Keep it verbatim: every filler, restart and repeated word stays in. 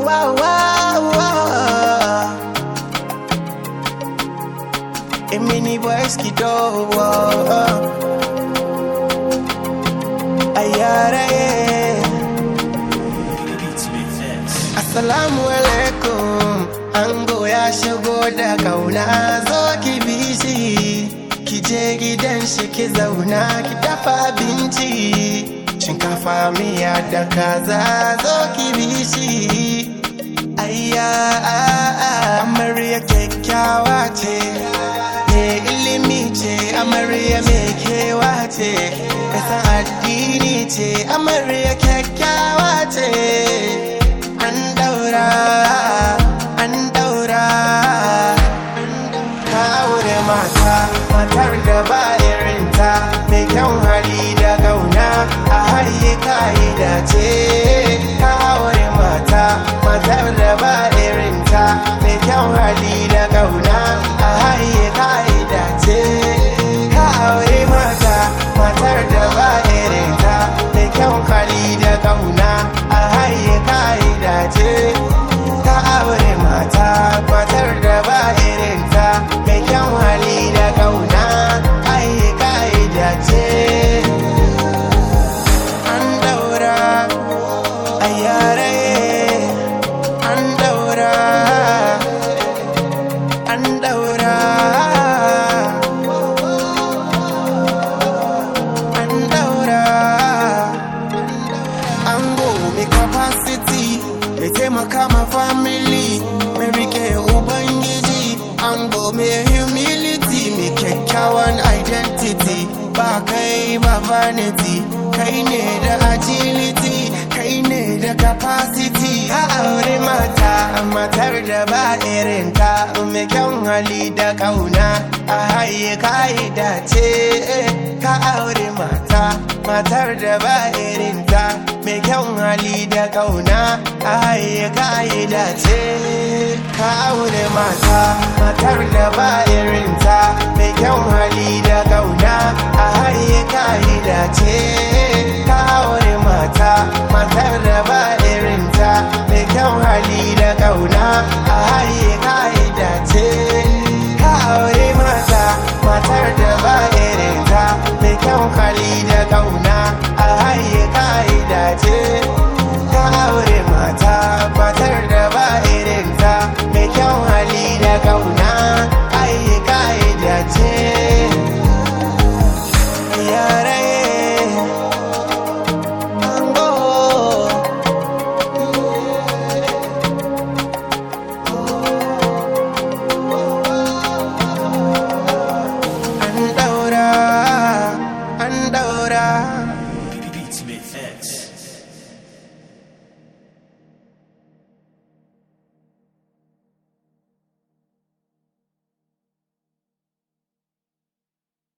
wow, wow, wow. A mini boy skido, wow. Ayara, yeah. Assalamu alaikum. Ango ya shigo da kauna, zo ki bishi. Ki je gidan shi ki zauna ki dafa abinci. Shinkafa miya da kaza zo ki bishi. Ayya amarya kyakkyawa ce, me ilimi ce, amarya me kewa ce, kasan addini ce, amarya kyakkyawa ce. An daura, an daura, ka aure mata, matar da ba irinta, mai kyan hali da gauna, a haye ka'ida ce. Ka aure mata, matar da ba irinta, mai kyan hali da gauna, a haye ka'ida ce. Ka aure mata, matar da ba irinta, mai kyan hali da gauna, a haye ka'ida ce. Ka aure mata, matar da ba irinta, mai kyan hali da gauna, a haye ka'ida ce. An daura, a yare, an daura, an daura, an daura. Ango mai capacity, mai taimaka ma family, mai rike ubangiji. Ango mai humility, mai kyakkyawan identity. Ba kai ba vanity, kai ne da agility, kai ne da capacity. Ka aure mata, matar da ba irinta, mai kyan hali da kauna, a haye ka'ida ce. Ka aure mata, matar da ba irinta, mai kyan hali da kauna, a haye ka'ida ce. Ka aure mata, matar da ba irinta, mai kyan hali da kauna, a haye ka'ida ce. Ka aure mata, matar da